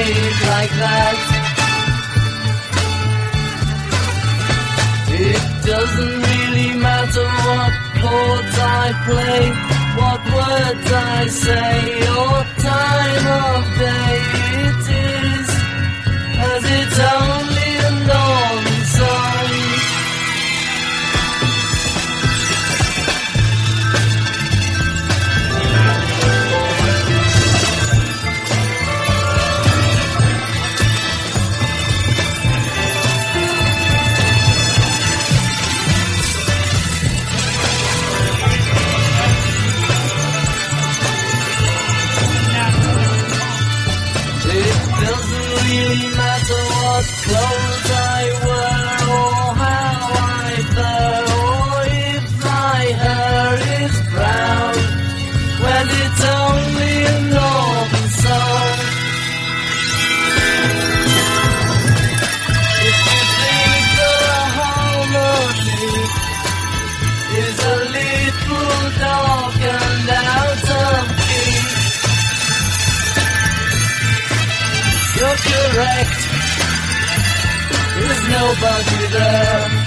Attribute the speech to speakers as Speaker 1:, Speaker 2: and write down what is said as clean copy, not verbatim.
Speaker 1: made like that. It doesn't really matter what chords I play, what words I say, or time of day it is, as it's only a normal song. Really matter what clothes I wear, or how I fare, or if my hair is brown, when it's only a normal song. If you think the harmony is a little dark and out of key, you're correct, there's nobody there.